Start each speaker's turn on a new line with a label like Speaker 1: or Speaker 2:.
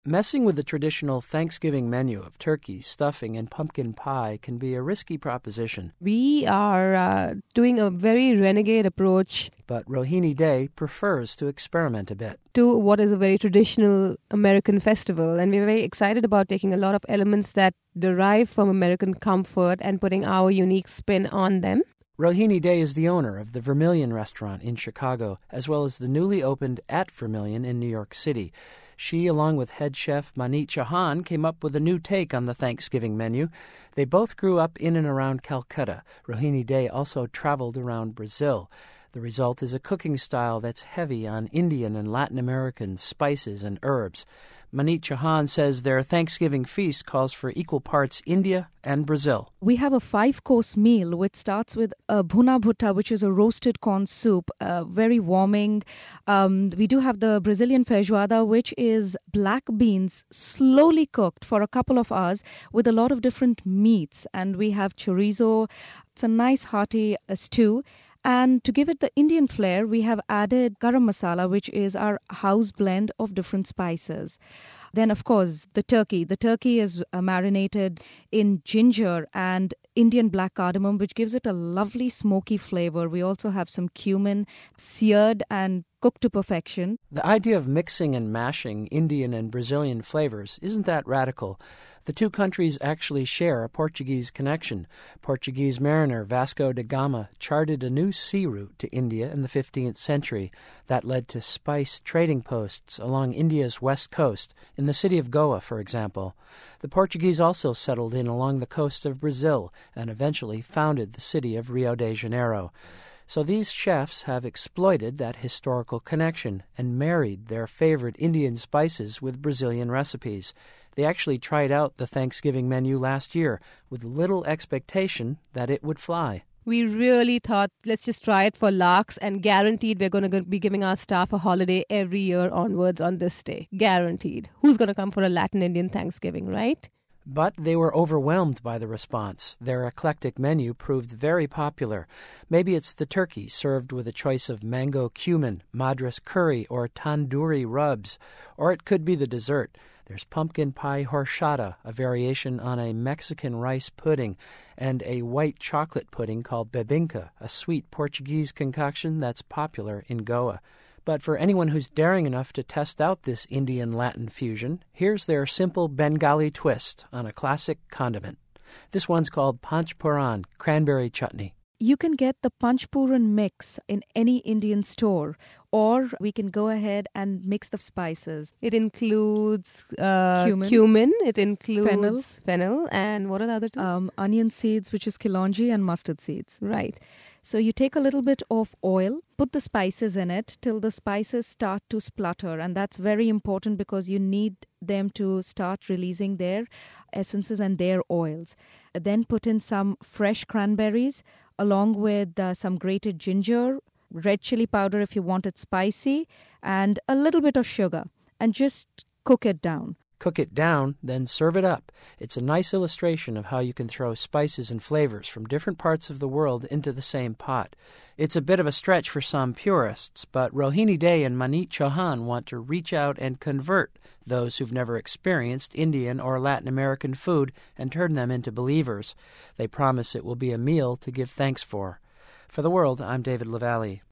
Speaker 1: Messing with the traditional Thanksgiving menu of turkey, stuffing, and pumpkin pie can be a risky proposition.
Speaker 2: We are doing a very renegade approach
Speaker 1: But Rohini Day prefers to experiment a bit.
Speaker 2: to what is a very traditional American festival. And we're very excited about taking a lot of elements that derive from American comfort and putting our unique spin on them.
Speaker 1: Rohini Day is the owner of the Vermilion restaurant in Chicago, as well as the newly opened At Vermilion in New York City. She, along with head chef Maneet Chauhan, came up with a new take on the Thanksgiving menu. They both grew up in and around Calcutta. Rohini Day also traveled around Brazil. The result is a cooking style that's heavy on Indian and Latin American spices and herbs. Maneet Chauhan says their Thanksgiving feast calls for equal parts India and Brazil.
Speaker 3: We have a 5-course meal which starts with a bhuna bhutta, which is a roasted corn soup, very warming. We do have the Brazilian feijoada, which is black beans slowly cooked for a couple of hours with a lot of different meats. And we have chorizo. It's a nice hearty stew. And to give it the Indian flair, we have added garam masala, which is our house blend of different spices. Then, of course, the turkey. The turkey is marinated in ginger and Indian black cardamom, which gives it a lovely smoky flavor. We also have some cumin, seared and cooked to perfection.
Speaker 1: The idea of mixing and mashing Indian and Brazilian flavors isn't that radical. The two countries actually share a Portuguese connection. Portuguese mariner Vasco da Gama charted a new sea route to India in the 15th century. That led to spice trading posts along India's west coast, in the city of Goa, for example. The Portuguese also settled in along the coast of Brazil and eventually founded the city of Rio de Janeiro. So these chefs have exploited that historical connection and married their favorite Indian spices with Brazilian recipes. They actually tried out the Thanksgiving menu last year with little expectation that it would fly.
Speaker 2: We really thought, let's just try it for larks, and guaranteed we're going to be giving our staff a holiday every year onwards on this day. Guaranteed. Who's going to come for a Latin Indian Thanksgiving, right?
Speaker 1: But they were overwhelmed by the response. Their eclectic menu proved very popular. Maybe it's the turkey served with a choice of mango cumin, madras curry, or tandoori rubs. Or it could be the dessert. There's pumpkin pie horchata, a variation on a Mexican rice pudding, and a white chocolate pudding called bebinca, a sweet Portuguese concoction that's popular in Goa. But for anyone who's daring enough to test out this Indian-Latin fusion, here's their simple Bengali twist on a classic condiment. This one's called Panchpuran, cranberry chutney.
Speaker 3: You can get the Panchpuran mix in any Indian store, or we can go ahead and mix the spices.
Speaker 2: It includes
Speaker 3: Cumin.
Speaker 2: cumin, it includes
Speaker 3: Fennel.
Speaker 2: and what are the other two?
Speaker 3: Onion seeds, which is kilonji, and mustard seeds.
Speaker 2: Right.
Speaker 3: So you take a little bit of oil, put the spices in it till the spices start to splutter. And that's very important because you need them to start releasing their essences and their oils. Then put in some fresh cranberries along with some grated ginger, red chili powder if you want it spicy, and a little bit of sugar. And just cook it down.
Speaker 1: Cook it down, then serve it up. It's a nice illustration of how you can throw spices and flavors from different parts of the world into the same pot. It's a bit of a stretch for some purists, but Rohini Day and Maneet Chauhan want to reach out and convert those who've never experienced Indian or Latin American food and turn them into believers. They promise it will be a meal to give thanks for. For The World, I'm David Lavallee.